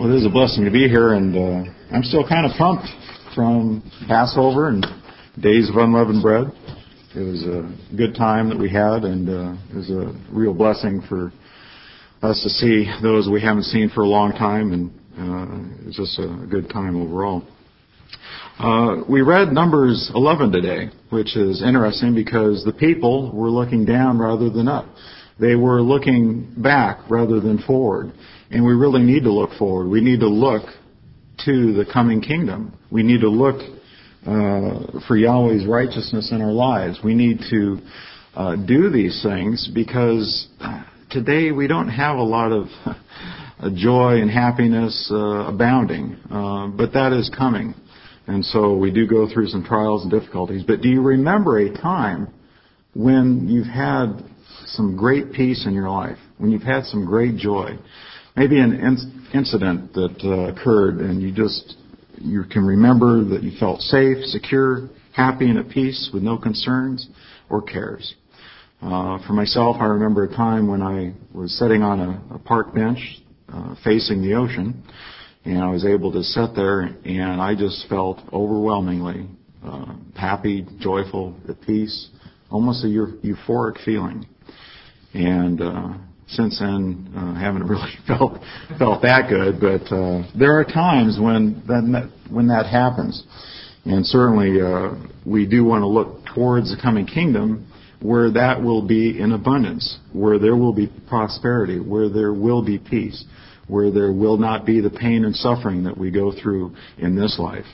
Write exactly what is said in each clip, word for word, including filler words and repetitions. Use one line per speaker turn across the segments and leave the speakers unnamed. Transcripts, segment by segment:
Well, it is a blessing to be here, and uh, I'm still kind of pumped from Passover and Days of Unleavened Bread. It was a good time that we had, and uh, it was a real blessing for us to see those we haven't seen for a long time, and uh, it was just a good time overall. Uh, we read Numbers eleven today, which is interesting because the people were looking down rather than up. They were looking back rather than forward. And we really need to look forward. We need to look to the coming kingdom. We need to look uh, for Yahweh's righteousness in our lives. We need to uh, do these things because today we don't have a lot of joy and happiness uh, abounding. Uh, but that is coming. And so we do go through some trials and difficulties. But do you remember a time when you've had some great peace in your life, when you've had some great joy? Maybe an in- incident that uh, occurred and you just, you can remember that you felt safe, secure, happy, and at peace with no concerns or cares. Uh, for myself, I remember a time when I was sitting on a, a park bench uh, facing the ocean, and I was able to sit there and I just felt overwhelmingly uh, happy, joyful, at peace, almost a eu- euphoric feeling. And uh, since then, uh, haven't really felt felt that good. But uh, there are times when that when that happens, and certainly uh, we do want to look towards the coming kingdom, where that will be in abundance, where there will be prosperity, where there will be peace, where there will not be the pain and suffering that we go through in this life.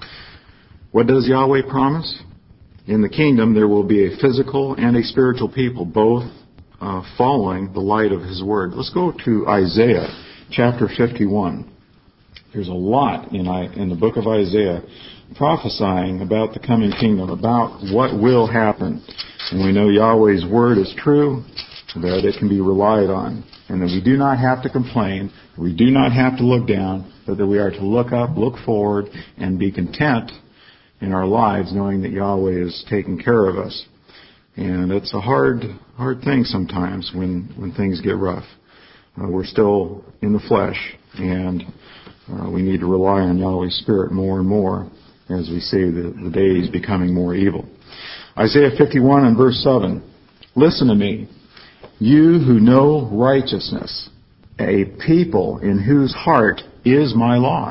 What does Yahweh promise? In the kingdom, there will be a physical and a spiritual people, both Uh, following the light of His Word. Let's go to Isaiah chapter fifty-one. There's a lot in, I, in the book of Isaiah prophesying about the coming kingdom, about what will happen. And we know Yahweh's Word is true, that it can be relied on, and that we do not have to complain, we do not have to look down, but that we are to look up, look forward, and be content in our lives knowing that Yahweh is taking care of us. And it's a hard, hard thing sometimes when, when things get rough. Uh, we're still in the flesh, and uh, we need to rely on Yahweh's Spirit more and more as we see the, the days becoming more evil. Isaiah fifty-one and verse seven. Listen to me, you who know righteousness, a people in whose heart is my law.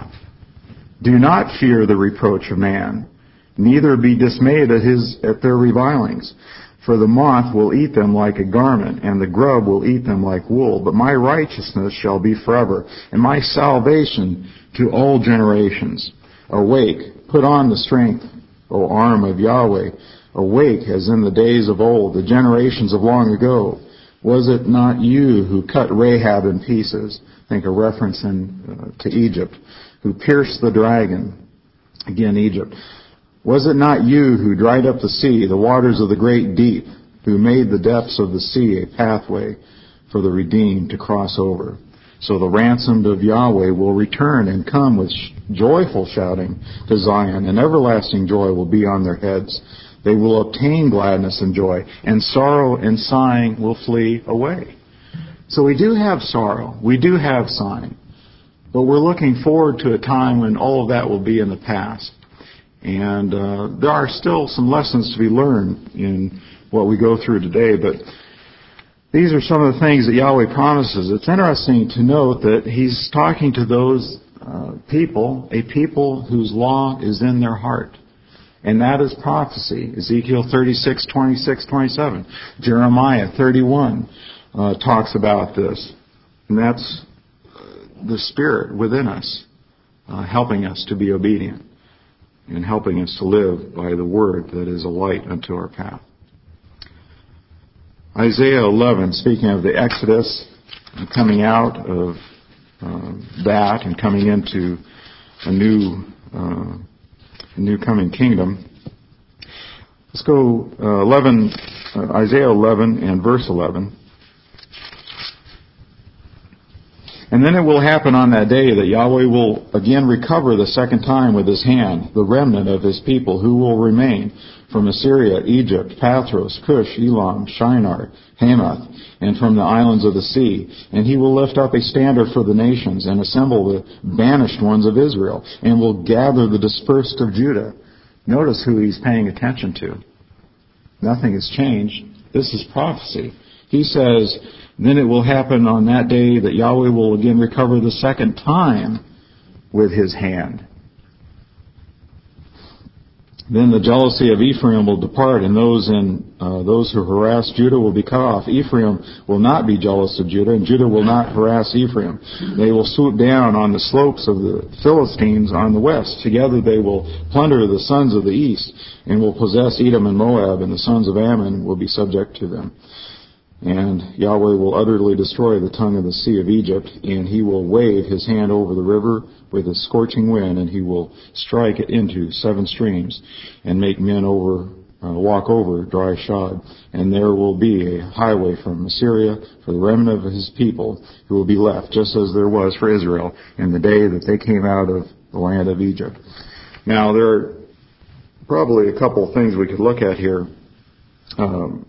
Do not fear the reproach of man, neither be dismayed at his at their revilings. For the moth will eat them like a garment, and the grub will eat them like wool. But my righteousness shall be forever, and my salvation to all generations. Awake, put on the strength, O arm of Yahweh. Awake as in the days of old, the generations of long ago. Was it not you who cut Rahab in pieces? Think a reference in, uh, to Egypt. Who pierced the dragon? Again, Egypt. Was it not you who dried up the sea, the waters of the great deep, who made the depths of the sea a pathway for the redeemed to cross over? So the ransomed of Yahweh will return and come with joyful shouting to Zion, and everlasting joy will be on their heads. They will obtain gladness and joy, and sorrow and sighing will flee away. So we do have sorrow, we do have sighing, but we're looking forward to a time when all of that will be in the past. And uh, there are still some lessons to be learned in what we go through today, but these are some of the things that Yahweh promises. It's interesting to note that He's talking to those uh, people, a people whose law is in their heart. And that is prophecy. Ezekiel thirty-six, twenty-six, twenty-seven. Jeremiah thirty-one uh, talks about this. And that's the Spirit within us, uh, helping us to be obedient, and helping us to live by the Word that is a light unto our path. Isaiah eleven, speaking of the Exodus, and coming out of uh, that and coming into a new, uh, a new coming kingdom. Let's go uh, eleven, uh, Isaiah eleven and verse eleven. And then it will happen on that day that Yahweh will again recover the second time with his hand the remnant of his people who will remain from Assyria, Egypt, Pathros, Cush, Elam, Shinar, Hamath, and from the islands of the sea. And he will lift up a standard for the nations and assemble the banished ones of Israel, and will gather the dispersed of Judah. Notice who he's paying attention to. Nothing has changed. This is prophecy. He says, then it will happen on that day that Yahweh will again recover the second time with his hand. Then the jealousy of Ephraim will depart, and those in uh, those who harass Judah will be cut off. Ephraim will not be jealous of Judah, and Judah will not harass Ephraim. They will swoop down on the slopes of the Philistines on the west. Together they will plunder the sons of the east, and will possess Edom and Moab, and the sons of Ammon will be subject to them. And Yahweh will utterly destroy the tongue of the sea of Egypt, and he will wave his hand over the river with a scorching wind, and he will strike it into seven streams, and make men over uh, walk over dry shod. And there will be a highway from Assyria for the remnant of his people who will be left, just as there was for Israel in the day that they came out of the land of Egypt. Now, there are probably a couple of things we could look at here. Um,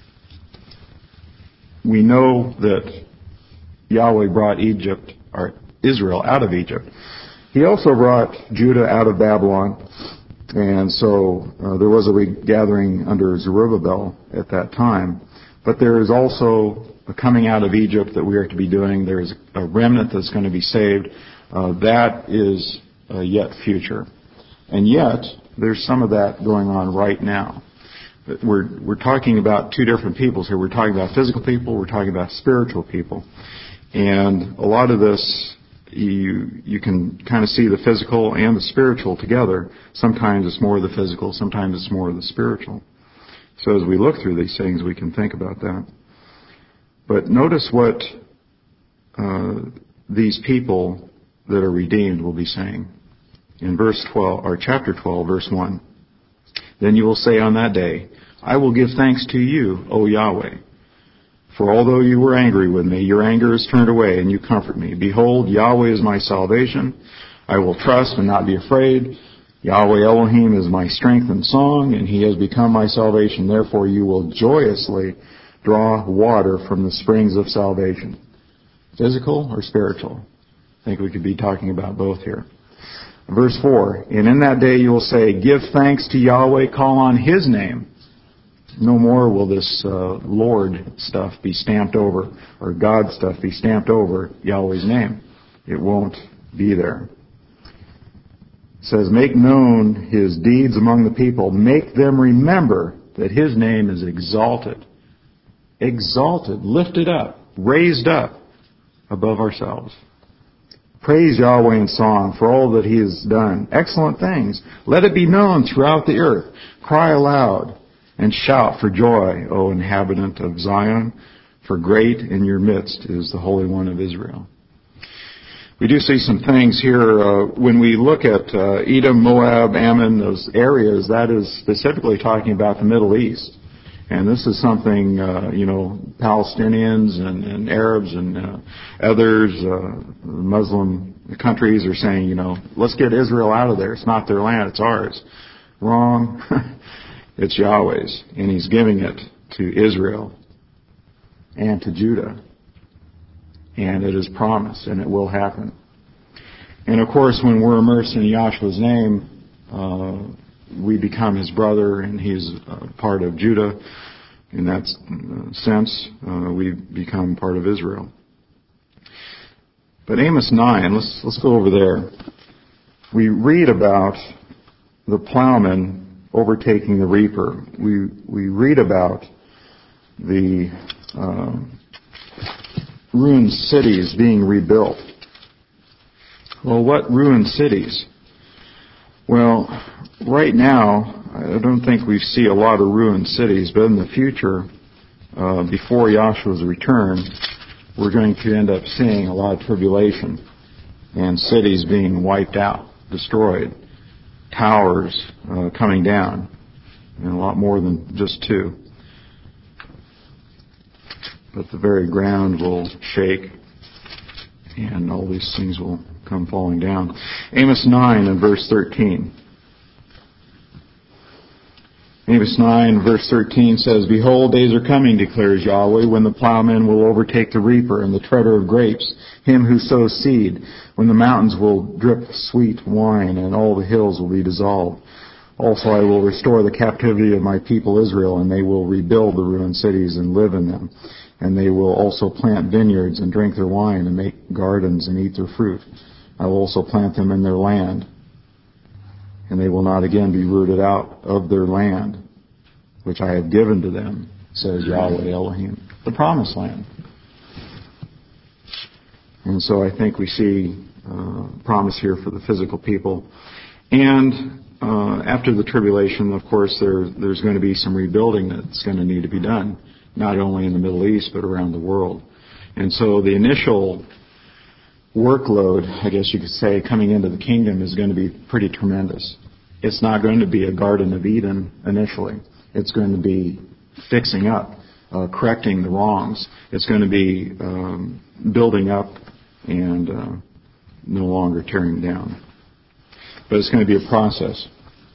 We know that Yahweh brought Egypt, or Israel, out of Egypt. He also brought Judah out of Babylon, and so uh, there was a regathering under Zerubbabel at that time. But there is also a coming out of Egypt that we are to be doing. There is a remnant that's going to be saved. Uh, that is uh, yet future. And yet, there's some of that going on right now. We're we're talking about two different peoples here. We're talking about physical people. We're talking about spiritual people, and a lot of this you you can kind of see the physical and the spiritual together. Sometimes it's more of the physical. Sometimes it's more of the spiritual. So as we look through these things, we can think about that. But notice what uh, these people that are redeemed will be saying in verse twelve or chapter twelve, verse one. Then you will say on that day, I will give thanks to you, O Yahweh. For although you were angry with me, your anger is turned away, and you comfort me. Behold, Yahweh is my salvation. I will trust and not be afraid. Yahweh Elohim is my strength and song, and he has become my salvation. Therefore you will joyously draw water from the springs of salvation. Physical or spiritual? I think we could be talking about both here. Verse four, and in that day you will say, give thanks to Yahweh, call on his name. No more will this uh, Lord stuff be stamped over, or God stuff be stamped over Yahweh's name. It won't be there. It says, make known his deeds among the people. Make them remember that his name is exalted. Exalted, lifted up, raised up above ourselves. Praise Yahweh in song for all that he has done. Excellent things. Let it be known throughout the earth. Cry aloud and shout for joy, O inhabitant of Zion, for great in your midst is the Holy One of Israel. We do see some things here. Uh, when we look at uh, Edom, Moab, Ammon, those areas, that is specifically talking about the Middle East. And this is something, uh, you know, Palestinians and, and Arabs and uh, others, uh, Muslim countries are saying, you know, let's get Israel out of there. It's not their land, it's ours. Wrong. It's Yahweh's, and he's giving it to Israel and to Judah. And it is promised, and it will happen. And of course, when we're immersed in Yahshua's name, uh, we become his brother, and he's uh, part of Judah. In that sense, uh, we become part of Israel. But Amos nine, let's let's go over there. We read about the plowman overtaking the reaper. We we read about the uh, ruined cities being rebuilt. Well, what ruined cities? Well, right now, I don't think we see a lot of ruined cities, but in the future, uh, before Yahshua's return, we're going to end up seeing a lot of tribulation and cities being wiped out, destroyed, towers uh, coming down, and a lot more than just two. But the very ground will shake, and all these things will come falling down. Amos nine and verse thirteen. Amos nine, verse thirteen says, "Behold, days are coming, declares Yahweh, when the plowman will overtake the reaper and the treader of grapes, him who sows seed, when the mountains will drip sweet wine and all the hills will be dissolved. Also I will restore the captivity of my people Israel, and they will rebuild the ruined cities and live in them. And they will also plant vineyards and drink their wine and make gardens and eat their fruit. I will also plant them in their land, and they will not again be rooted out of their land, which I have given to them, says Yahweh Elohim." The promised land. And so I think we see uh, promise here for the physical people. And uh, after the tribulation, of course, there, there's going to be some rebuilding that's going to need to be done, not only in the Middle East, but around the world. And so the initial workload, I guess you could say, coming into the kingdom is going to be pretty tremendous. It's not going to be a Garden of Eden initially. It's going to be fixing up, uh, correcting the wrongs. It's going to be um, building up and uh, no longer tearing down. But it's going to be a process.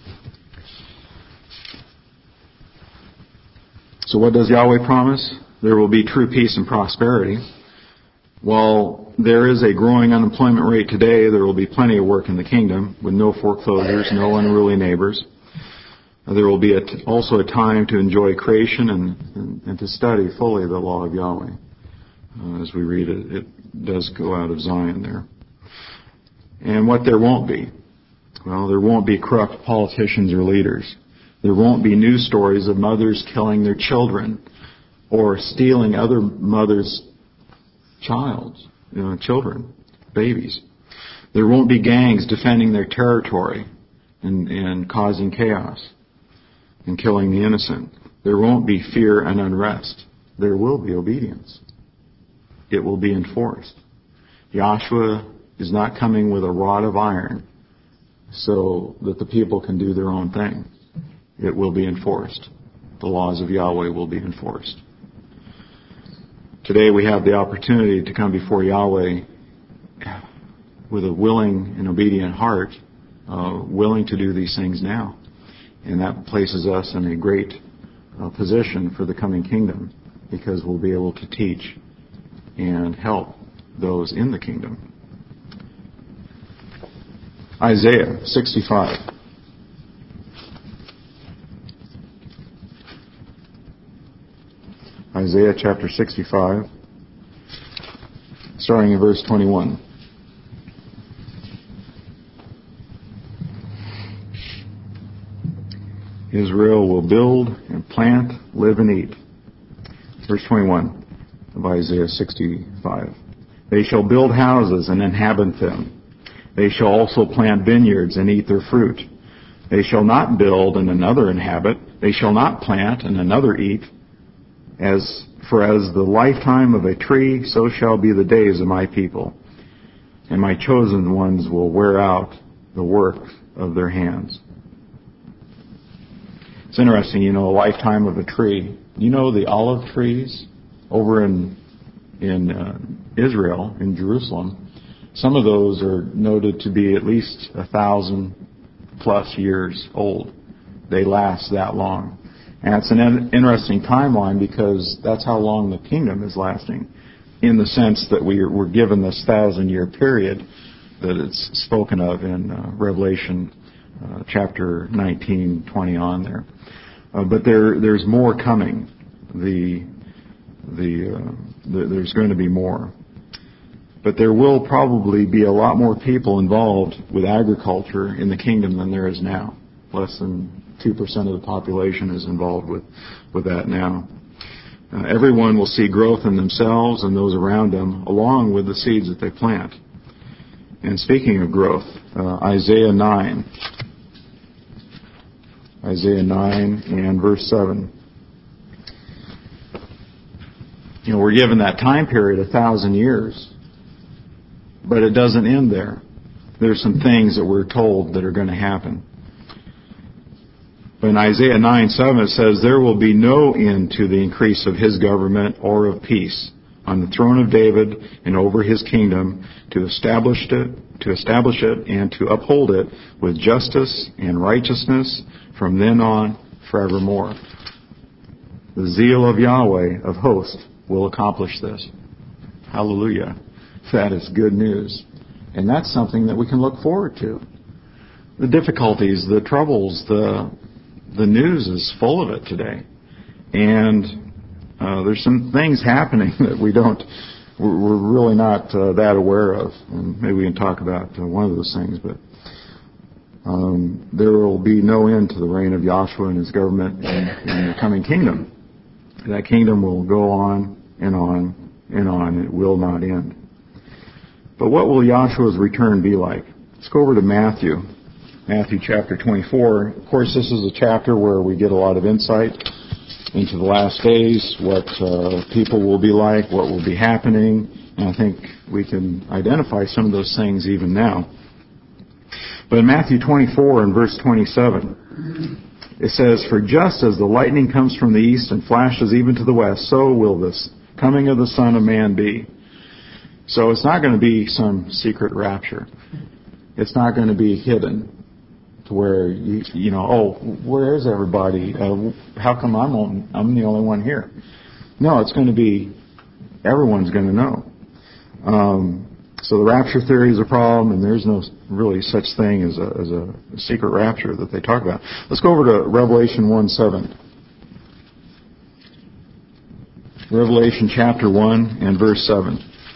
So what does Yahweh promise? There will be true peace and prosperity. While there is a growing unemployment rate today, there will be plenty of work in the kingdom with no foreclosures, no unruly neighbors. There will be a t- also a time to enjoy creation and, and, and to study fully the law of Yahweh. Uh, as we read it, it does go out of Zion there. And what there won't be? Well, there won't be corrupt politicians or leaders. There won't be news stories of mothers killing their children or stealing other mothers' child, you know, children, babies. There won't be gangs defending their territory and, and causing chaos and killing the innocent. There won't be fear and unrest. There will be obedience. It will be enforced. Joshua is not coming with a rod of iron so that the people can do their own thing. It will be enforced. The laws of Yahweh will be enforced. Today we have the opportunity to come before Yahweh with a willing and obedient heart, uh, willing to do these things now. And that places us in a great uh, position for the coming kingdom, because we'll be able to teach and help those in the kingdom. Isaiah sixty-five. Isaiah chapter sixty-five, starting in verse twenty-one. Israel will build and plant, live and eat. Verse twenty-one of Isaiah sixty-five. They shall build houses and inhabit them. They shall also plant vineyards and eat their fruit. They shall not build and another inhabit. They shall not plant and another eat. As for as the lifetime of a tree, so shall be the days of my people. And my chosen ones will wear out the work of their hands. It's interesting, you know, a lifetime of a tree. You know the olive trees over in in uh, Israel, in Jerusalem, some of those are noted to be at least a thousand plus years old. They last that long. And it's an interesting timeline, because that's how long the kingdom is lasting, in the sense that we are, we're given this thousand-year period that it's spoken of in uh, Revelation uh, chapter nineteen, twenty on there. Uh, but there, there's more coming. The, the, uh, the, there's going to be more. But there will probably be a lot more people involved with agriculture in the kingdom than there is now. Less than two percent of the population is involved with, with that now. Uh, everyone will see growth in themselves and those around them, along with the seeds that they plant. And speaking of growth, uh, Isaiah nine. Isaiah nine and verse seven. You know, we're given that time period, a thousand years. But it doesn't end there. There's some things that we're told that are going to happen. But in Isaiah nine seven it says, there will be no end to the increase of his government or of peace on the throne of David and over his kingdom, to establish it, to establish it and to uphold it with justice and righteousness from then on forevermore. The zeal of Yahweh of hosts will accomplish this. Hallelujah. That is good news. And that's something that we can look forward to. The difficulties, the troubles, the the news is full of it today. And uh, there's some things happening that we don't, we're, we're really not uh, that aware of. And maybe we can talk about uh, one of those things, but um, there will be no end to the reign of Yahshua and his government in, in the coming kingdom. That kingdom will go on and on and on. It will not end. But what will Yahshua's return be like? Let's go over to Matthew. Matthew chapter twenty-four. Of course, this is a chapter where we get a lot of insight into the last days, what uh, people will be like, what will be happening. And I think we can identify some of those things even now. But in Matthew twenty-four and verse twenty-seven, it says, "For just as the lightning comes from the east and flashes even to the west, so will this coming of the Son of Man be." So it's not going to be some secret rapture. It's not going to be hidden to where, you, you know, oh, where is everybody? Uh, how come I'm on, I'm the only one here? No, it's going to be, everyone's going to know. Um, so the rapture theory is a problem, and there's no really such thing as a, as a secret rapture that they talk about. Let's go over to Revelation one seven. Revelation chapter one and verse seven.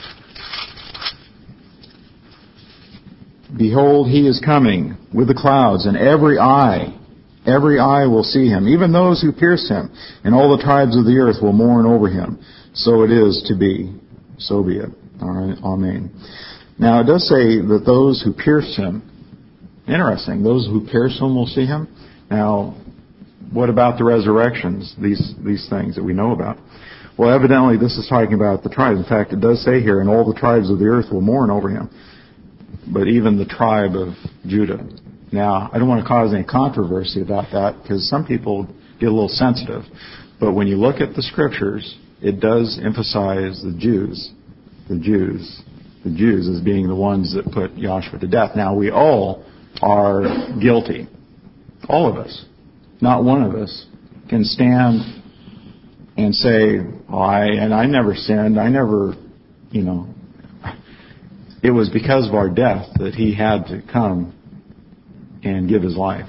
"Behold, he is coming with the clouds, and every eye, every eye will see him, even those who pierced him, and all the tribes of the earth will mourn over him. So it is to be, so be it." All right, amen. Now, it does say that those who pierced him, interesting, those who pierced him will see him. Now, what about the resurrections, these, these things that we know about? Well, evidently, this is talking about the tribes. In fact, it does say here, "and all the tribes of the earth will mourn over him." But even the tribe of Judah. Now, I don't want to cause any controversy about that, because some people get a little sensitive. But when you look at the scriptures, it does emphasize the Jews, the Jews, the Jews as being the ones that put Yahshua to death. Now, we all are guilty. All of us. Not one of us can stand and say, oh, I, and I never sinned, I never, you know, it was because of our death that he had to come and give his life.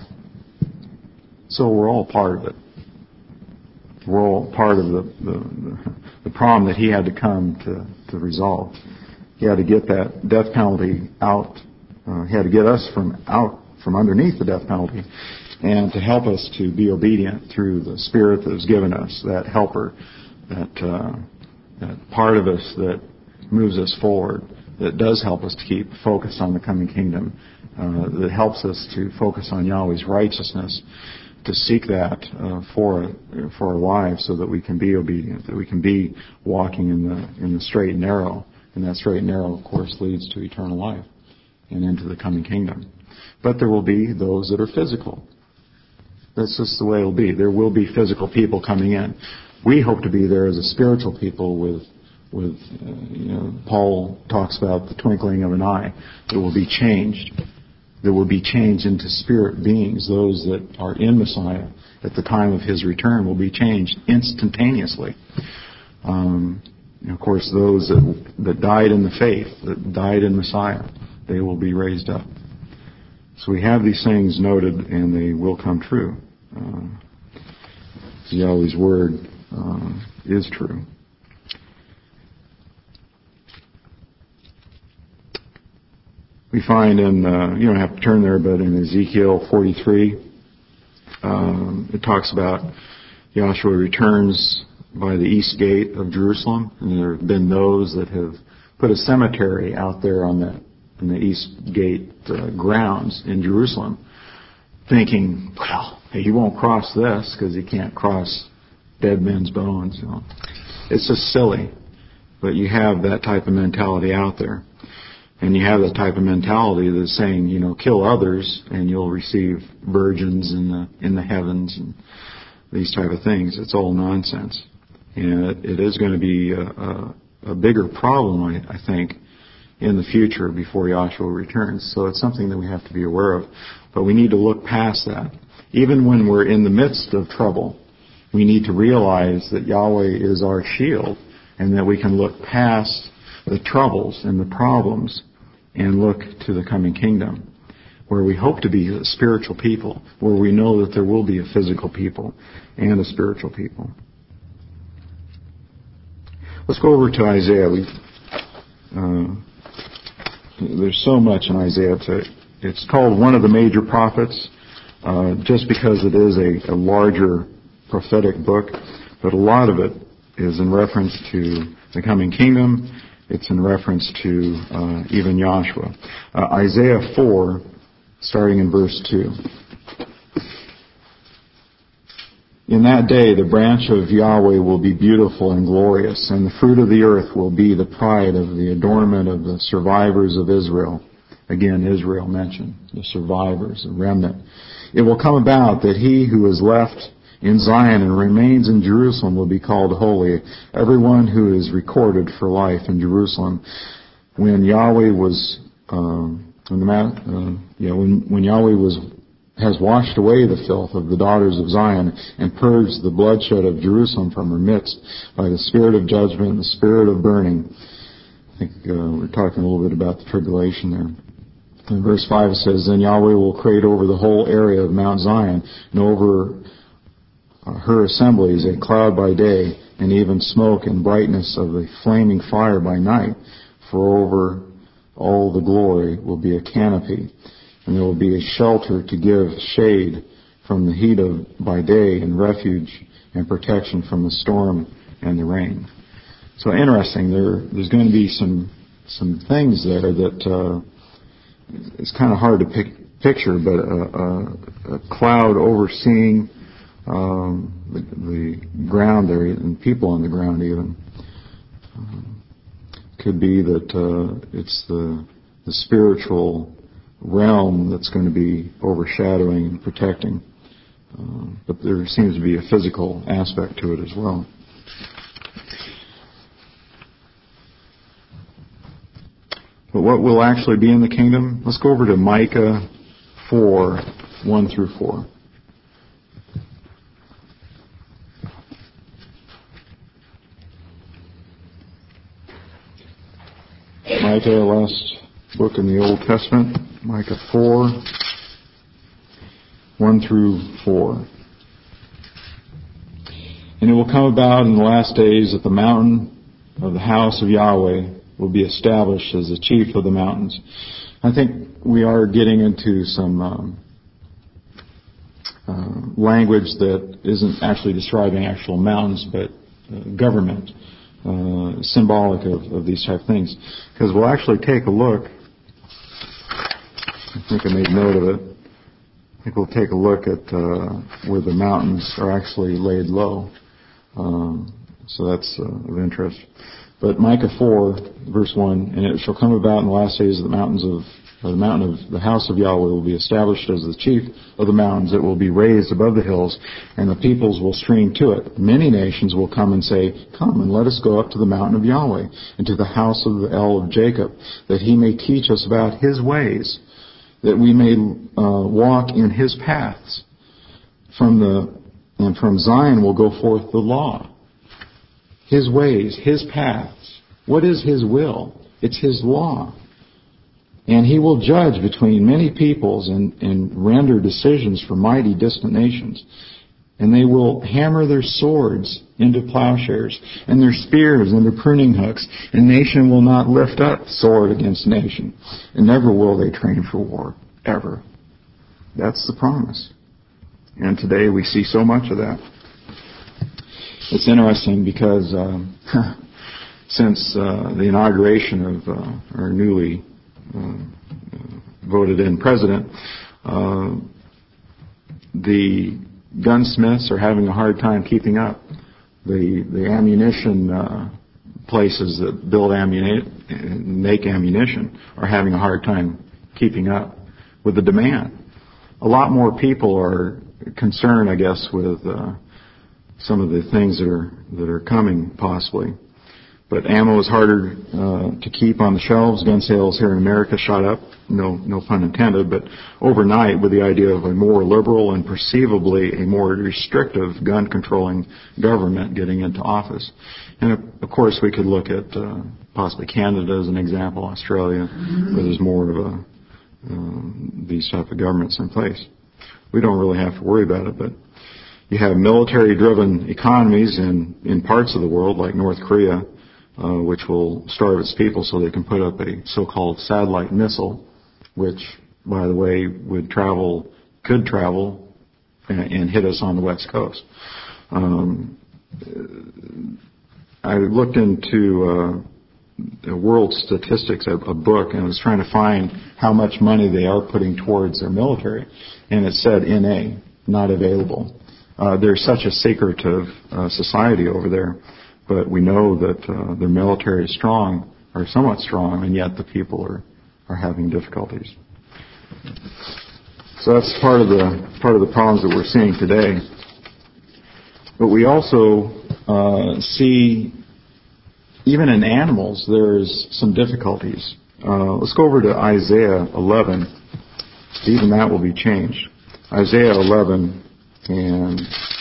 So we're all part of it. We're all part of the, the, the problem that he had to come to, to resolve. He had to get that death penalty out. Uh, he had to get us from out from underneath the death penalty, and to help us to be obedient through the Spirit that was given us, that helper, that, uh, that part of us that moves us forward, that does help us to keep focused on the coming kingdom, uh, that helps us to focus on Yahweh's righteousness, to seek that uh, for for our lives, so that we can be obedient, that we can be walking in the in the straight and narrow, and that straight and narrow, of course, leads to eternal life and into the coming kingdom. But there will be those that are physical. That's just the way it will be. There will be physical people coming in. We hope to be there as a spiritual people with With, uh, you know, Paul talks about the twinkling of an eye. That will be changed. There will be changed into spirit beings. Those that are in Messiah at the time of his return will be changed instantaneously. Um, and of course, those that, that died in the faith, that died in Messiah, they will be raised up. So we have these things noted, and they will come true. Uh, Yahweh's word uh, is true. We find in, uh, you don't have to turn there, but in Ezekiel forty-three, um, it talks about Yahshua returns by the east gate of Jerusalem, and there have been those that have put a cemetery out there on the, in the east gate uh, grounds in Jerusalem, thinking, well, hey, he won't cross this because he can't cross dead men's bones. You know. It's just silly, but you have that type of mentality out there. And you have that type of mentality that's saying, you know, kill others and you'll receive virgins in the in the heavens and these type of things. It's all nonsense. And it, it is going to be a, a, a bigger problem, I, I think, in the future before Yahshua returns. So it's something that we have to be aware of. But we need to look past that. Even when we're in the midst of trouble, we need to realize that Yahweh is our shield and that we can look past the troubles and the problems and look to the coming kingdom, where we hope to be a spiritual people, where we know that there will be a physical people and a spiritual people. Let's go over to Isaiah. We, uh, there's so much in Isaiah. To, it's called one of the major prophets, uh, just because it is a, a larger prophetic book, but a lot of it is in reference to the coming kingdom. It's in reference to uh, even Yahshua. Uh, Isaiah four, starting in verse two. In that day, the branch of Yahweh will be beautiful and glorious, and the fruit of the earth will be the pride of the adornment of the survivors of Israel. Again, Israel mentioned, the survivors, the remnant. It will come about that he who is left in Zion and remains in Jerusalem will be called holy, everyone who is recorded for life in Jerusalem. When Yahweh was, um, when, the, uh, yeah, when, when Yahweh was has washed away the filth of the daughters of Zion and purged the bloodshed of Jerusalem from her midst by the spirit of judgment and the spirit of burning. I think uh, we're talking a little bit about the tribulation there. In verse five it says, Then Yahweh will create over the whole area of Mount Zion and over uh, her assemblies a cloud by day and even smoke and brightness of a flaming fire by night. For over all the glory will be a canopy, and there will be a shelter to give shade from the heat of by day and refuge and protection from the storm and the rain. So interesting, there, there's going to be some some things there that uh, it's kind of hard to pic, picture, but a, a, a cloud overseeing um, the, the ground there and people on the ground even. Um, could be that uh, it's the the spiritual realm that's going to be overshadowing and protecting. Um, but there seems to be a physical aspect to it as well. But what will actually be in the kingdom? Let's go over to Micah four, one through four. Micah, last book in the Old Testament, Micah four, one through four. And it will come about in the last days that the mountain of the house of Yahweh will be established as the chief of the mountains. I think we are getting into some um, uh, language that isn't actually describing actual mountains, but uh, government, uh, symbolic of, of these type of things. Because we'll actually take a look. I think I made note of it. I think we'll take a look at uh, where the mountains are actually laid low. Um, so that's uh, of interest. But Micah four, verse one, and it shall come about in the last days that the mountains of or the mountain of the house of Yahweh will be established as the chief of the mountains. It will be raised above the hills, and the peoples will stream to it. Many nations will come and say, Come and let us go up to the mountain of Yahweh, and to the house of the El of Jacob, that he may teach us about his ways, that we may uh, walk in his paths. From the and from Zion will go forth the law. His ways, his paths. What is his will? It's his law. And he will judge between many peoples and, and render decisions for mighty distant nations. And they will hammer their swords into plowshares and their spears into pruning hooks. And nation will not lift up sword against nation. And never will they train for war. Ever. That's the promise. And today we see so much of that. It's interesting because um, since uh, the inauguration of uh, our newly uh, voted in president, uh, the gunsmiths are having a hard time keeping up. The the ammunition uh, places that build ammunition, make ammunition, are having a hard time keeping up with the demand. A lot more people are concerned, I guess, with uh, some of the things that are that are coming possibly. But ammo is harder uh, to keep on the shelves. Gun sales here in America shot up, no, no pun intended, but overnight with the idea of a more liberal and perceivably a more restrictive gun-controlling government getting into office. And of, of course, we could look at uh, possibly Canada as an example, Australia, where there's more of a, uh, these type of governments in place. We don't really have to worry about it, but you have military-driven economies in, in parts of the world, like North Korea, uh, which will starve its people so they can put up a so-called satellite missile, which, by the way, would travel, could travel, and, and hit us on the West Coast. Um, I looked into uh, World Statistics, a, a book, and I was trying to find how much money they are putting towards their military, and it said N A, not available. Uh, they're such a secretive uh, society over there, but we know that uh, their military is strong, or somewhat strong, and yet the people are, are having difficulties. So that's part of the part of the problems that we're seeing today. But we also uh, see, even in animals, there's some difficulties. Uh, let's go over to Isaiah eleven. Even that will be changed. Isaiah eleven and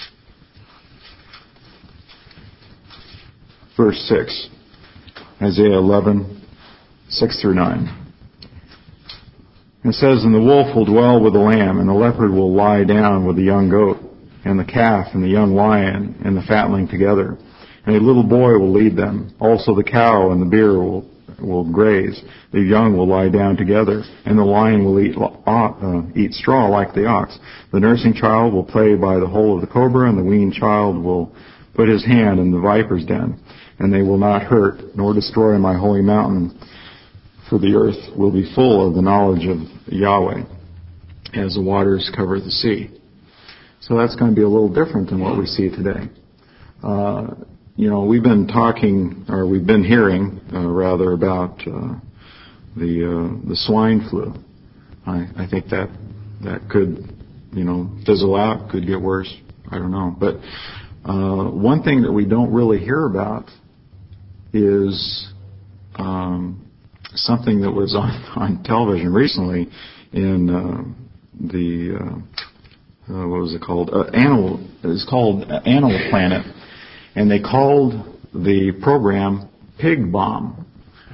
verse six. Isaiah eleven, six through nine. It says, "And the wolf will dwell with the lamb, and the leopard will lie down with the young goat, and the calf and the young lion and the fatling together. And a little boy will lead them. Also the cow and the bear will, will graze. The young will lie down together, and the lion will eat, uh, eat straw like the ox. The nursing child will play by the hole of the cobra, and the weaned child will put his hand in the viper's den. And they will not hurt nor destroy my holy mountain, for the earth will be full of the knowledge of Yahweh, as the waters cover the sea." So that's going to be a little different than what we see today. Uh, you know, we've been talking, or we've been hearing, uh, rather, about uh, the uh, the swine flu. I, I think that that could, you know, fizzle out, could get worse. I don't know. But uh, one thing that we don't really hear about is um, something that was on, on television recently in uh, the... Uh, Uh, what was it called? Uh, Animal. It's called Animal Planet, and they called the program Pig Bomb.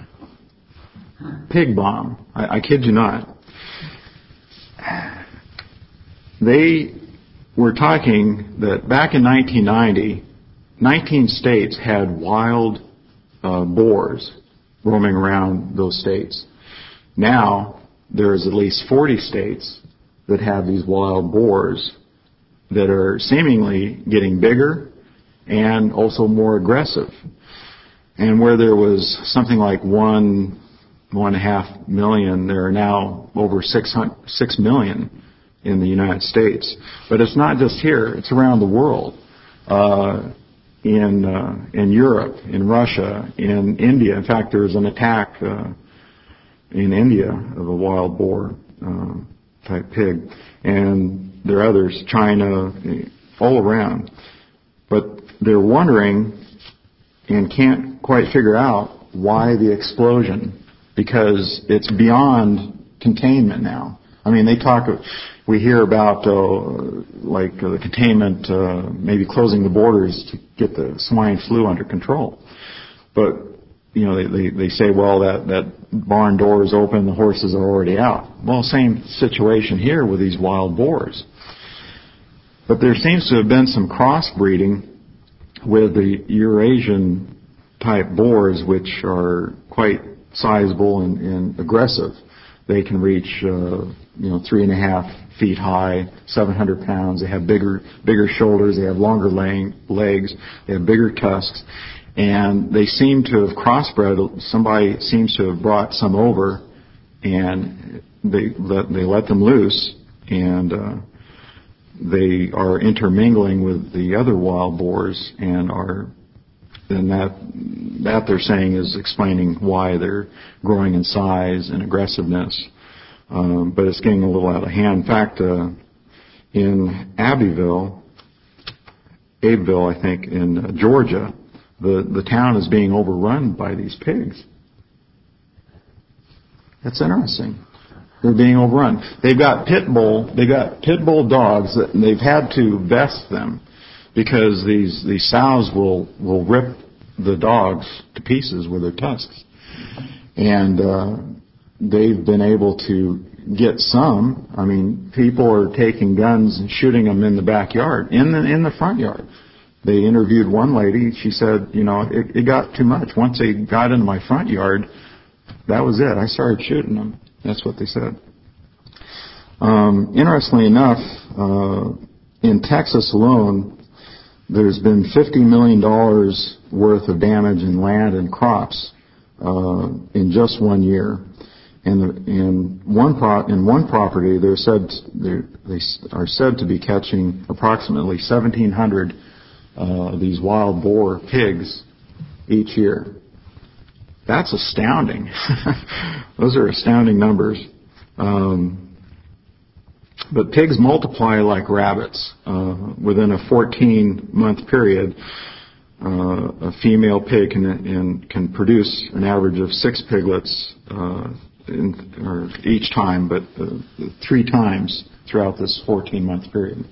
Pig Bomb. I, I kid you not. They were talking that back in nineteen ninety, nineteen states had wild uh, boars roaming around those states. Now there's at least forty states that have these wild boars that are seemingly getting bigger and also more aggressive. And where there was something like one, one and a half million, there are now over six hundred, six million in the United States. But it's not just here; it's around the world. Uh, in uh, in Europe, in Russia, in India. In fact, there was an attack uh, in India of a wild boar. Uh, type pig, and there are others, China, all around. But they're wondering and can't quite figure out why the explosion, because it's beyond containment now. I mean, they talk, we hear about uh, like uh, the containment, uh, maybe closing the borders to get the swine flu under control. But you know, they, they, they say, well, that, that barn door is open, the horses are already out. Well, same situation here with these wild boars. But there seems to have been some crossbreeding with the Eurasian type boars, which are quite sizable and, and aggressive. They can reach, uh, you know, three and a half feet high, seven hundred pounds. They have bigger, bigger shoulders. They have longer legs. They have bigger tusks. And they seem to have crossbred. Somebody seems to have brought some over, and they let, they let them loose, and uh, they are intermingling with the other wild boars, and are and that that they're saying is explaining why they're growing in size and aggressiveness. Um, but it's getting a little out of hand. In fact, uh, in Abbeville, Abbeville, I think, in uh, Georgia. the, the town is being overrun by these pigs. That's interesting. They're being overrun. They've got pit bull, they've got pit bull dogs that they've had to vest them because these, these sows will, will rip the dogs to pieces with their tusks. And, uh, they've been able to get some. I mean, people are taking guns and shooting them in the backyard, in the, in the front yard. They interviewed one lady. She said, you know, it, it got too much. Once they got into my front yard, that was it. I started shooting them. That's what they said. Um, interestingly enough, uh, in Texas alone, there's been fifty million dollars worth of damage in land and crops uh, in just one year. And the, in one pro, in one property, they're said they're, they are said to be catching approximately seventeen hundred uh, these wild boar pigs each year. That's astounding. Those are astounding numbers. Um, but pigs multiply like rabbits. Uh, within a fourteen-month period, uh, a female pig can, in, can produce an average of six piglets uh, in, or each time, but uh, three times throughout this fourteen-month period.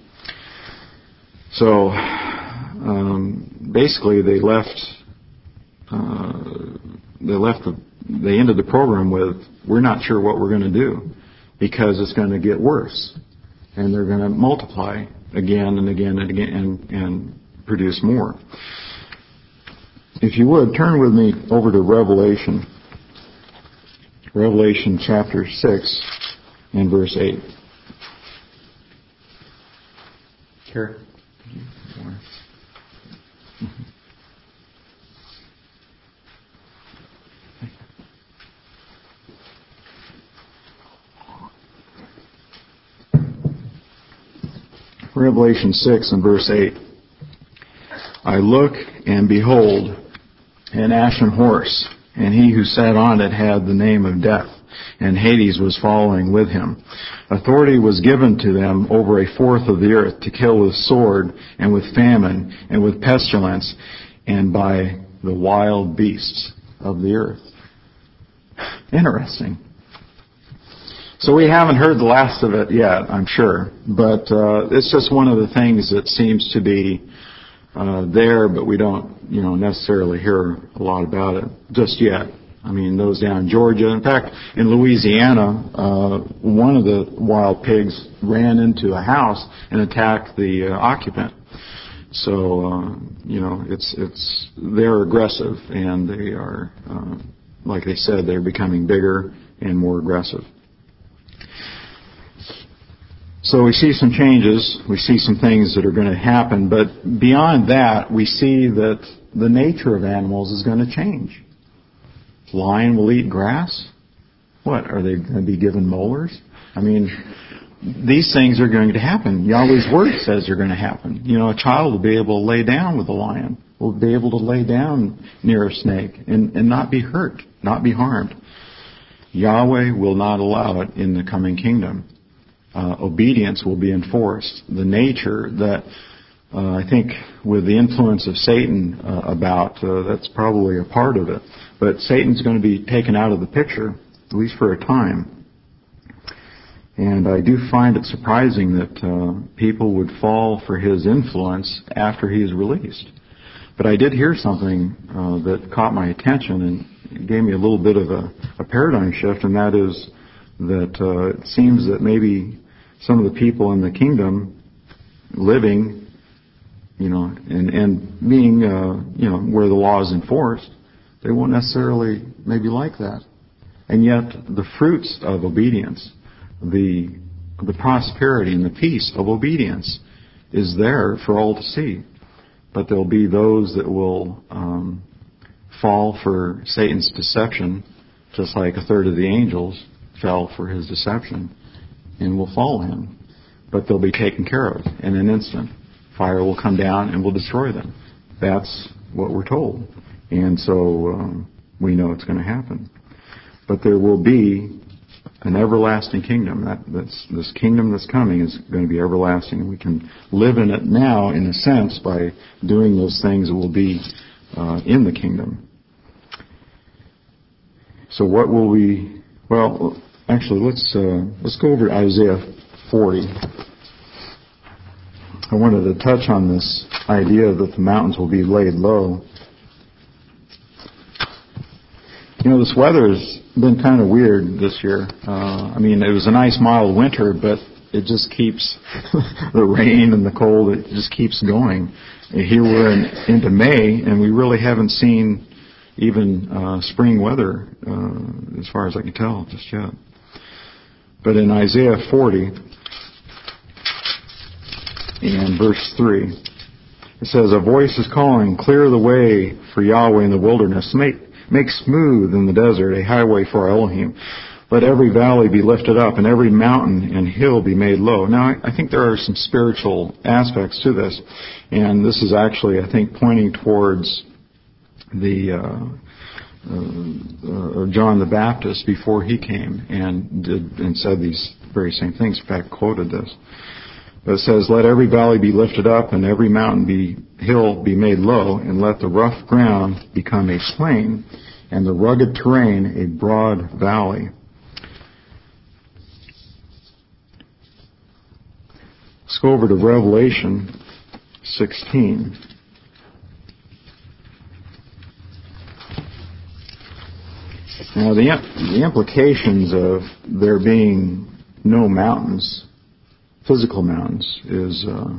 So um, basically, they left. Uh, they left. The, they ended the program with, "We're not sure what we're going to do because it's going to get worse, and they're going to multiply again and again and again and, and produce more." If you would turn with me over to Revelation, Revelation chapter six and verse eight. Here. Revelation six and verse eight. I look, and behold, an ashen horse, and he who sat on it had the name of Death, and Hades was following with him. Authority was given to them over a fourth of the earth to kill with sword, and with famine, and with pestilence, and by the wild beasts of the earth. Interesting. So we haven't heard the last of it yet, I'm sure, but uh, it's just one of the things that seems to be uh, there, but we don't, you know, necessarily hear a lot about it just yet. I mean, those down in Georgia. In fact, in Louisiana, uh, one of the wild pigs ran into a house and attacked the uh, occupant. So, uh, you know, it's it's they're aggressive, and they are, uh, like they said, they're becoming bigger and more aggressive. So we see some changes, we see some things that are going to happen, but beyond that, we see that the nature of animals is going to change. Lion will eat grass? What, are they going to be given molars? I mean, these things are going to happen. Yahweh's word says they're going to happen. You know, a child will be able to lay down with a lion, will be able to lay down near a snake and, and not be hurt, not be harmed. Yahweh will not allow it in the coming kingdom. Uh, obedience will be enforced. The nature that uh, I think with the influence of Satan uh, about, uh, that's probably a part of it. But Satan's going to be taken out of the picture, at least for a time. And I do find it surprising that uh, people would fall for his influence after he is released. But I did hear something uh, that caught my attention and gave me a little bit of a, a paradigm shift, and that is that uh, it seems that maybe some of the people in the kingdom living, you know, and, and being, uh, you know, where the law is enforced, they won't necessarily maybe like that. And yet the fruits of obedience, the the prosperity and the peace of obedience is there for all to see. But there'll be those that will um, fall for Satan's deception, just like a third of the angels fell for his deception and will follow him. But they'll be taken care of in an instant. Fire will come down and will destroy them. That's what we're told. And so um, we know it's going to happen. But there will be an everlasting kingdom. That that's, this kingdom that's coming is going to be everlasting. We can live in it now, in a sense, by doing those things that will be uh, in the kingdom. So what will we? Well, actually, let's uh, let's go over to Isaiah forty. I wanted to touch on this idea that the mountains will be laid low. You know, this weather has been kind of weird this year. Uh, I mean, it was a nice mild winter, but it just keeps, the rain and the cold, it just keeps going. And here we're in, into May, and we really haven't seen even uh, spring weather, uh, as far as I can tell, just yet. But in Isaiah forty, and verse three, it says, "A voice is calling, clear the way for Yahweh in the wilderness. Make, make smooth in the desert a highway for Elohim. Let every valley be lifted up and every mountain and hill be made low." Now, I, I think there are some spiritual aspects to this. And this is actually, I think, pointing towards the uh, uh, uh, John the Baptist before he came and did and said these very same things. In fact, quoted this. It says, "Let every valley be lifted up and every mountain be hill be made low, and let the rough ground become a plain, and the rugged terrain a broad valley." Let's go over to Revelation sixteen. Now, the, the implications of there being no mountains, physical mountains, is uh,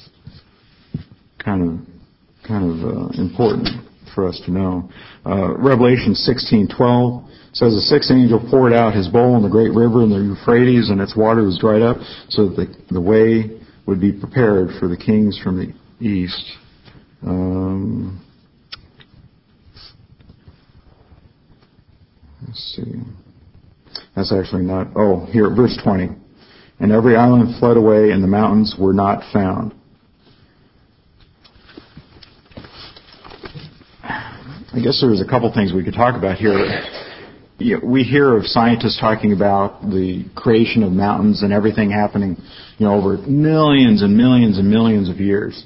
kind of kind of uh, important for us to know. Uh, Revelation sixteen twelve says, "The sixth angel poured out his bowl in the great river in the Euphrates, and its water was dried up, so that the, the way would be prepared for the kings from the east." Um, let's see. That's actually not. Oh, here, verse twenty. "And every island fled away, and the mountains were not found." I guess there's a couple things we could talk about here. You know, we hear of scientists talking about the creation of mountains and everything happening, you know, over millions and millions and millions of years.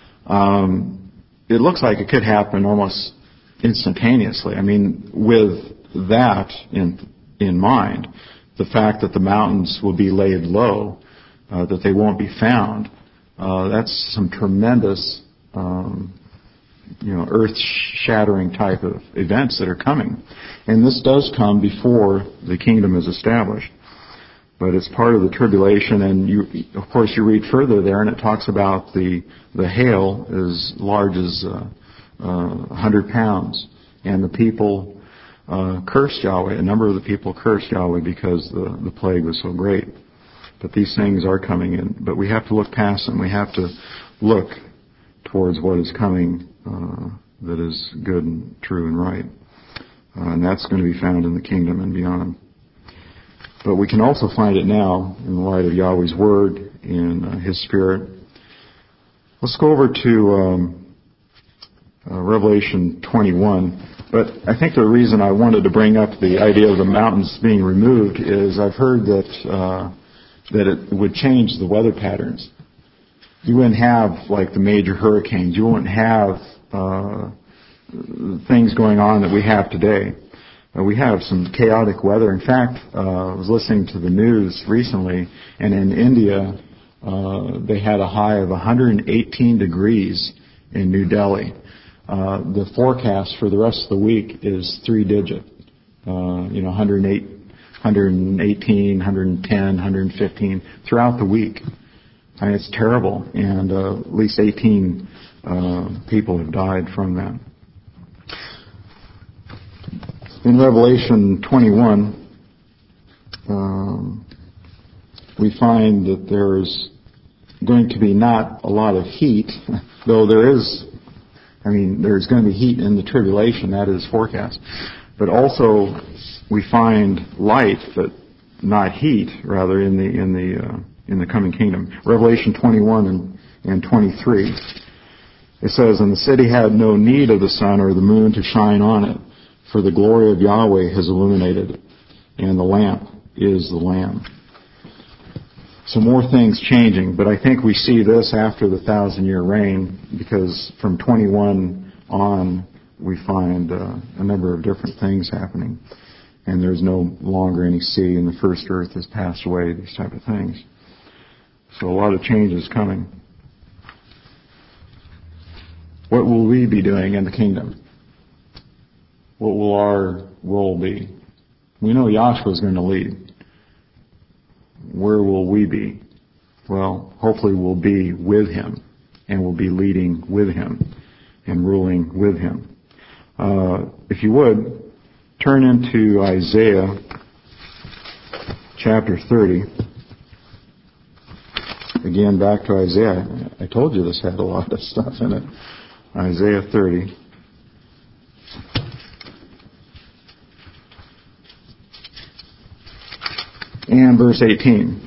Um, it looks like it could happen almost instantaneously. I mean, with that in in mind, the fact that the mountains will be laid low, uh, that they won't be found, uh, that's some tremendous, um, you know, earth-shattering type of events that are coming. And this does come before the kingdom is established. But it's part of the tribulation, and you, of course, you read further there, and it talks about the the hail as large as uh, uh, one hundred pounds, and the people uh, cursed Yahweh. A number of the people cursed Yahweh because the the plague was so great. But these things are coming in. But we have to look past them. We have to look towards what is coming uh, that is good and true and right. Uh, and that's going to be found in the kingdom and beyond. But we can also find it now in the light of Yahweh's Word, in uh, His Spirit. Let's go over to um, uh, Revelation twenty-one. But I think the reason I wanted to bring up the idea of the mountains being removed is I've heard that uh, that it would change the weather patterns. You wouldn't have like the major hurricanes. You wouldn't have uh, things going on that we have today. Uh, we have some chaotic weather. In fact, uh, I was listening to the news recently, and in India, uh, they had a high of one hundred eighteen degrees in New Delhi. Uh, the forecast for the rest of the week is three-digit. Uh, you know, one hundred eight, one hundred eighteen, one hundred ten, one hundred fifteen throughout the week. I mean, it's terrible, and uh, at least eighteen uh, people have died from that. In Revelation twenty-one, um, we find that there's going to be not a lot of heat, though there is, I mean, there's going to be heat in the tribulation, that is forecast. But also, we find light, but not heat, rather, in the in the uh, in the coming kingdom. Revelation twenty-one and, and twenty-three. It says, "And the city had no need of the sun or the moon to shine on it, for the glory of Yahweh has illuminated it, and the lamp is the Lamb." So more things changing, but I think we see this after the thousand-year reign, because from twenty-one on, we find uh, a number of different things happening. And there's no longer any sea, and the first earth has passed away, these type of things. So a lot of change is coming. What will we be doing in the kingdom? What will our role be? We know Yahshua is going to lead. Where will we be? Well, hopefully we'll be with him, and we'll be leading with him and ruling with him. Uh, if you would, turn into Isaiah chapter thirty. Again, back to Isaiah. I told you this had a lot of stuff in it. Isaiah thirty. And verse eighteen.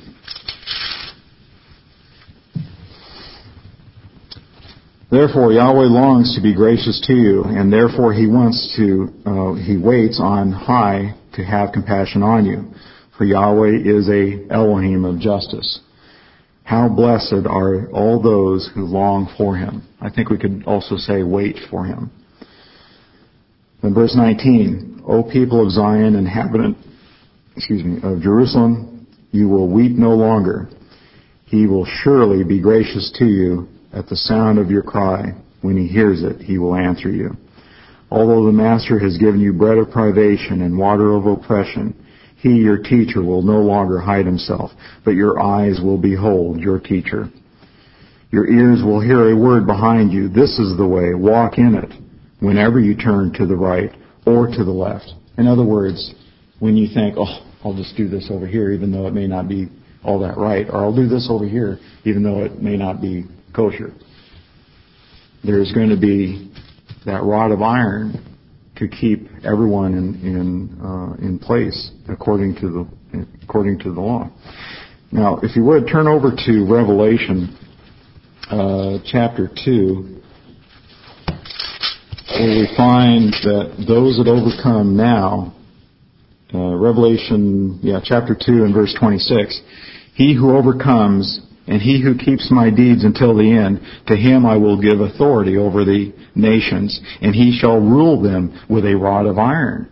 Therefore Yahweh longs to be gracious to you, and therefore He wants to, uh, He waits on high to have compassion on you. For Yahweh is a Elohim of justice. How blessed are all those who long for Him. I think we could also say wait for Him. Then verse nineteen, O people of Zion, inhabitant, excuse me, of Jerusalem, you will weep no longer. He will surely be gracious to you at the sound of your cry. When He hears it, He will answer you. Although the Master has given you bread of privation and water of oppression, He, your teacher, will no longer hide Himself, but your eyes will behold your teacher. Your ears will hear a word behind you. This is the way. Walk in it whenever you turn to the right or to the left. In other words, when you think, oh, I'll just do this over here even though it may not be all that right, or I'll do this over here even though it may not be kosher. There's going to be that rod of iron to keep everyone in in, uh, in place according to the according to the law. Now, if you would turn over to Revelation uh, chapter two, where we find that those that overcome now, uh, Revelation, yeah, chapter two and verse twenty-six, he who overcomes and he who keeps my deeds until the end, to him I will give authority over the nations, and he shall rule them with a rod of iron.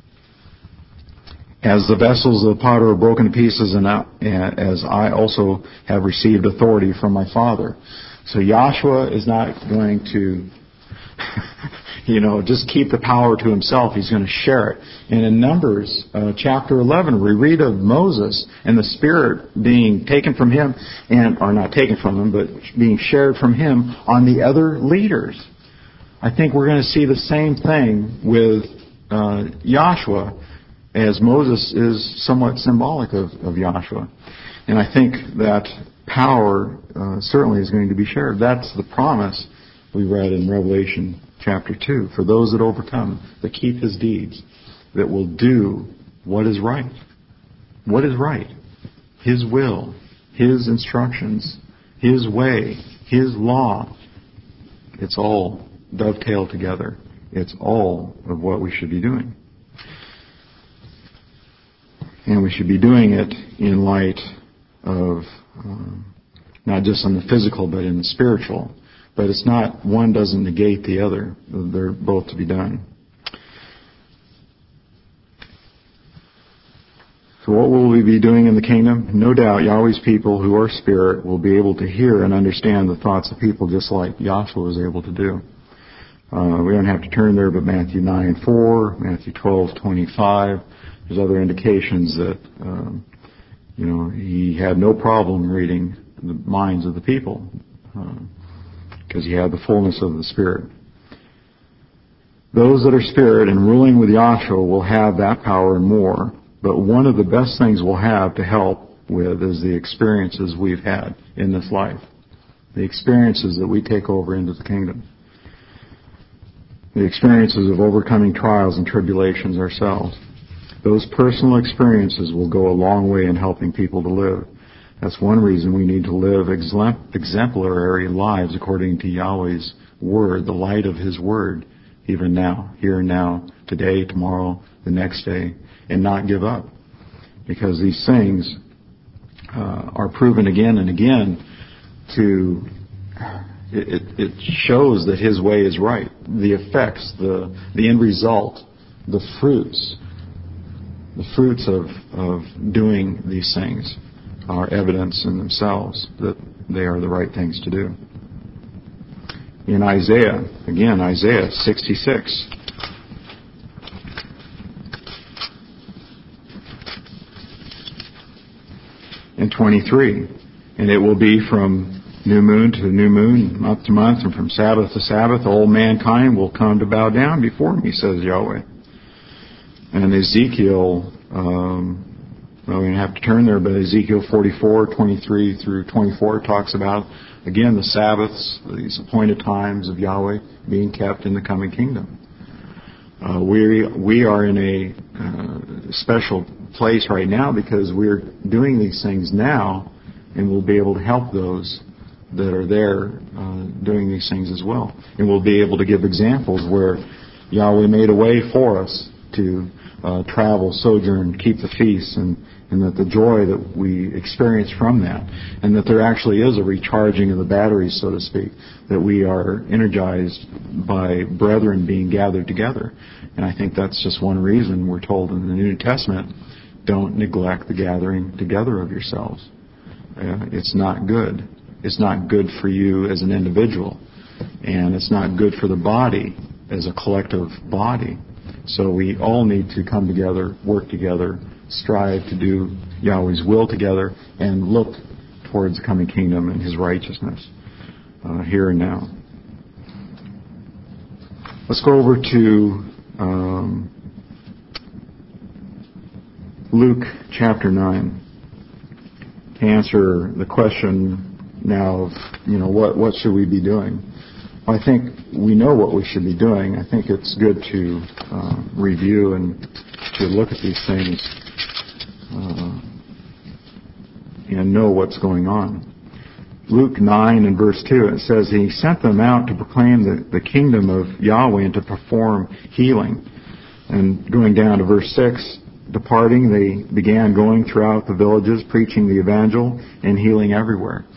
As the vessels of the potter are broken to pieces, and as I also have received authority from my Father. So Yahshua is not going to, you know, just keep the power to himself. He's going to share it. And in Numbers uh, chapter eleven, we read of Moses and the Spirit being taken from him, and or not taken from him, but being shared from him on the other leaders. I think we're going to see the same thing with uh, Yahshua, as Moses is somewhat symbolic of, of Yahshua. And I think that power uh, certainly is going to be shared. That's the promise we read in Revelation chapter two. For those that overcome, that keep His deeds, that will do what is right. What is right? His will, His instructions, His way, His law. It's all dovetailed together. It's all of what we should be doing. And we should be doing it in light of um, not just in the physical, but in the spiritual. But it's not, one doesn't negate the other. They're both to be done. So what will we be doing in the kingdom? No doubt Yahweh's people who are spirit will be able to hear and understand the thoughts of people just like Yahshua was able to do. Uh, we don't have to turn there, but Matthew nine four, Matthew twelve twenty-five, there's other indications that, um, you know, He had no problem reading the minds of the people because uh, He had the fullness of the Spirit. Those that are spirit and ruling with Yahshua will have that power and more. But one of the best things we'll have to help with is the experiences we've had in this life. The experiences that we take over into the kingdom. The experiences of overcoming trials and tribulations ourselves. Those personal experiences will go a long way in helping people to live. That's one reason we need to live exemplary lives according to Yahweh's Word, the light of His Word, even now, here and now, today, tomorrow, the next day, and not give up. Because these things uh, are proven again and again to It, it, it shows that His way is right. The effects, the the end result, the fruits, the fruits of, of doing these things are evidence in themselves that they are the right things to do. In Isaiah, again, Isaiah sixty-six. And twenty-three. And it will be from new moon to new moon, month to month, and from Sabbath to Sabbath, all mankind will come to bow down before me, says Yahweh. And Ezekiel, um, well, we don't have to turn there, but Ezekiel forty-four, twenty-three through twenty-four talks about, again, the Sabbaths, these appointed times of Yahweh being kept in the coming kingdom. Uh, we we are in a uh, special place right now because we're doing these things now, and we'll be able to help those that are there uh, doing these things as well. And we'll be able to give examples where Yahweh made a way for us to uh, travel, sojourn, keep the feasts, and, and that the joy that we experience from that, and that there actually is a recharging of the batteries, so to speak, that we are energized by brethren being gathered together. And I think that's just one reason we're told in the New Testament, don't neglect the gathering together of yourselves. Uh, it's not good. It's not good for you as an individual. And it's not good for the body as a collective body. So we all need to come together, work together, strive to do Yahweh's will together, and look towards the coming kingdom and His righteousness uh, here and now. Let's go over to um, Luke chapter nine to answer the question now of, you know, what, what should we be doing? Well, I think we know what we should be doing. I think it's good to uh, review and to look at these things uh, and know what's going on. Luke nine and verse two, it says, He sent them out to proclaim the, the kingdom of Yahweh and to perform healing. And going down to verse six, departing, they began going throughout the villages, preaching the evangel and healing everywhere.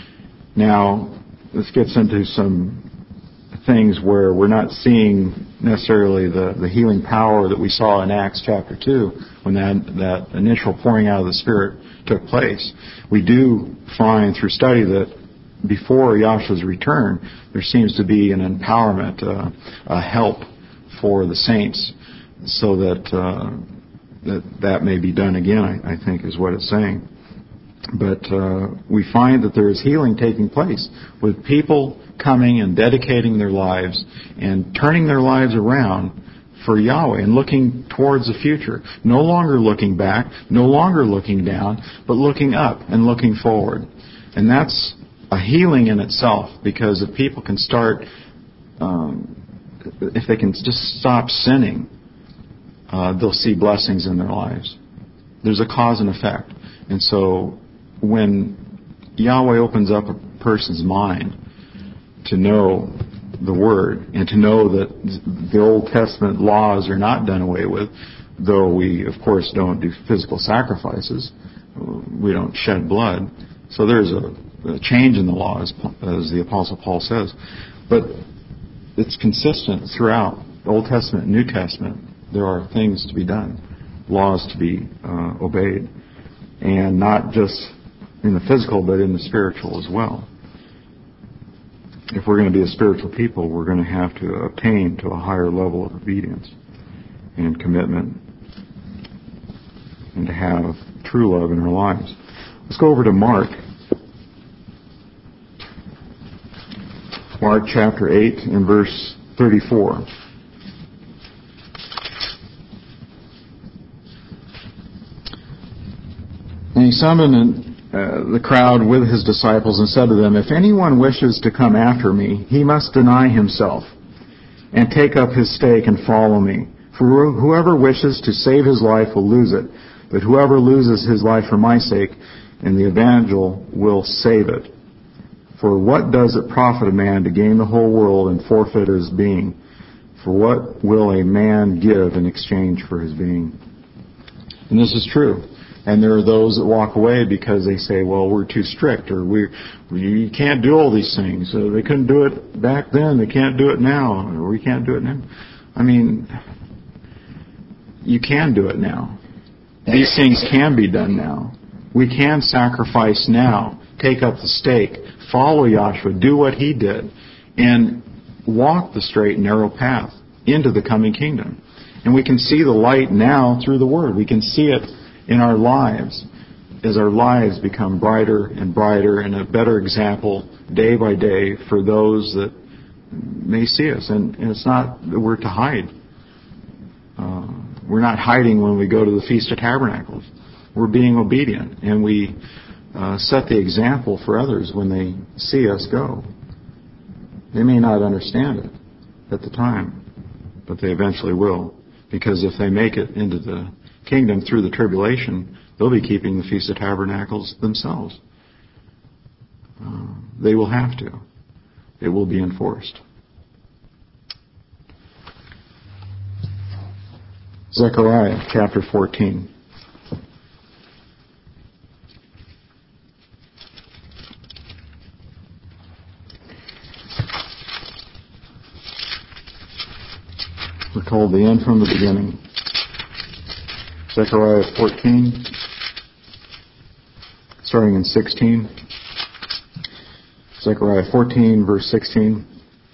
Now, this gets into some things where we're not seeing necessarily the, the healing power that we saw in Acts chapter two when that, that initial pouring out of the Spirit took place. We do find through study that before Yahshua's return, there seems to be an empowerment, uh, a help for the saints so that uh, that that may be done again, I, I think is what it's saying. But uh, we find that there is healing taking place with people coming and dedicating their lives and turning their lives around for Yahweh and looking towards the future. No longer looking back, no longer looking down, but looking up and looking forward. And that's a healing in itself, because if people can start, um, if they can just stop sinning, uh, they'll see blessings in their lives. There's a cause and effect. And so when Yahweh opens up a person's mind to know the Word and to know that the Old Testament laws are not done away with, though we, of course, don't do physical sacrifices, we don't shed blood. So there's a, a change in the law, as, as the Apostle Paul says. But it's consistent throughout the Old Testament and New Testament. There are things to be done, laws to be uh, obeyed, and not just in the physical, but in the spiritual as well. If we're going to be a spiritual people, we're going to have to obtain to a higher level of obedience and commitment and to have true love in our lives. Let's go over to Mark. Mark chapter eight and verse thirty-four. And he summoned uh, the crowd with his disciples and said to them, If anyone wishes to come after me, he must deny himself and take up his stake and follow me. For whoever wishes to save his life will lose it, but whoever loses his life for my sake and the evangel will save it. For what does it profit a man to gain the whole world and forfeit his being? For what will a man give in exchange for his being? And this is true. And there are those that walk away because they say, well, we're too strict, or we we can't do all these things. So they couldn't do it back then, they can't do it now, or we can't do it now. I mean, you can do it now. These things can be done now. We can sacrifice now, take up the stake, follow Yahshua, do what he did, and walk the straight and narrow path into the coming kingdom. And we can see the light now through the Word. We can see it in our lives as our lives become brighter and brighter and a better example day by day for those that may see us. And, and it's not that we're to hide. Uh, we're not hiding when we go to the Feast of Tabernacles. We're being obedient, and we uh, set the example for others when they see us go. They may not understand it at the time, but they eventually will. Because if they make it into the kingdom through the tribulation, they'll be keeping the Feast of Tabernacles themselves. Uh, they will have to. It will be enforced. Zechariah chapter fourteen. We're told the end from the beginning. Zechariah fourteen, starting in sixteen. Zechariah fourteen, verse sixteen.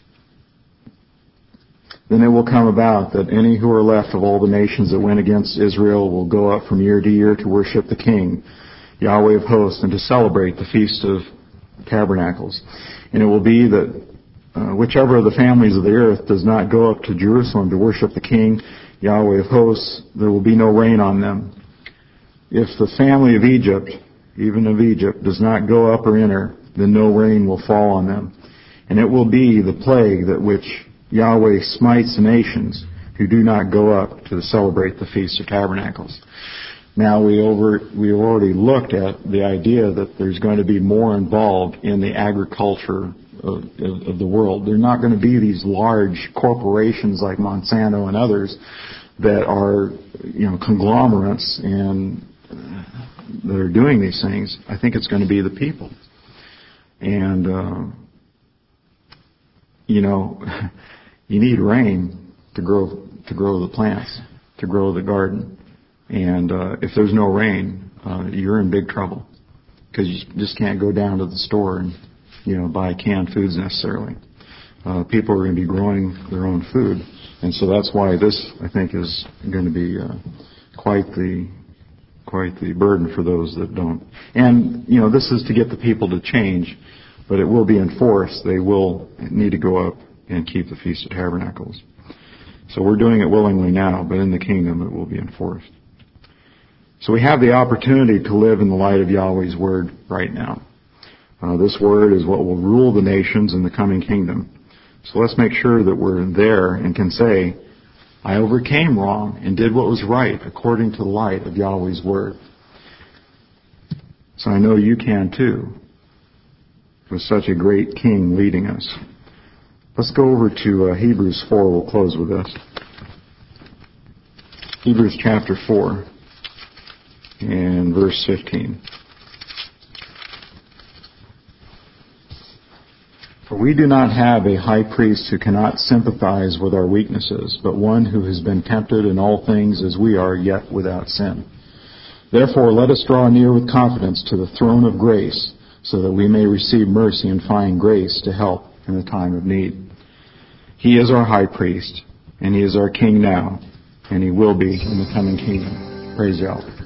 Then it will come about that any who are left of all the nations that went against Israel will go up from year to year to worship the King, Yahweh of hosts, and to celebrate the Feast of Tabernacles. And it will be that uh, whichever of the families of the earth does not go up to Jerusalem to worship the King, Yahweh of hosts, there will be no rain on them. If the family of Egypt, even of Egypt, does not go up or enter, then no rain will fall on them. And it will be the plague that which Yahweh smites the nations who do not go up to celebrate the Feast of Tabernacles. Now we over we already looked at the idea that there's going to be more involved in the agriculture of, of, of the world. There are not going to be these large corporations like Monsanto and others that are, you know, conglomerates and uh, that are doing these things. I think it's going to be the people. And uh, you know. You need rain to grow to grow the plants, to grow the garden. And uh, if there's no rain, uh, you're in big trouble because you just can't go down to the store and, you know, buy canned foods necessarily. Uh, people are going to be growing their own food, and so that's why this, I think, is going to be uh, quite the quite the burden for those that don't. And you know, this is to get the people to change, but it will be enforced. They will need to go up and keep the Feast of Tabernacles. So we're doing it willingly now, but in the kingdom it will be enforced. So we have the opportunity to live in the light of Yahweh's Word right now. Uh, this Word is what will rule the nations in the coming kingdom. So let's make sure that we're there and can say, I overcame wrong and did what was right according to the light of Yahweh's Word. So I know you can too, with such a great King leading us. Let's go over to uh, Hebrews four. We'll close with this. Hebrews chapter four and verse fifteen. For we do not have a high priest who cannot sympathize with our weaknesses, but one who has been tempted in all things as we are, yet without sin. Therefore, let us draw near with confidence to the throne of grace, so that we may receive mercy and find grace to help in the time of need. He is our high priest, and he is our king now, and he will be in the coming kingdom. Praise Yahweh.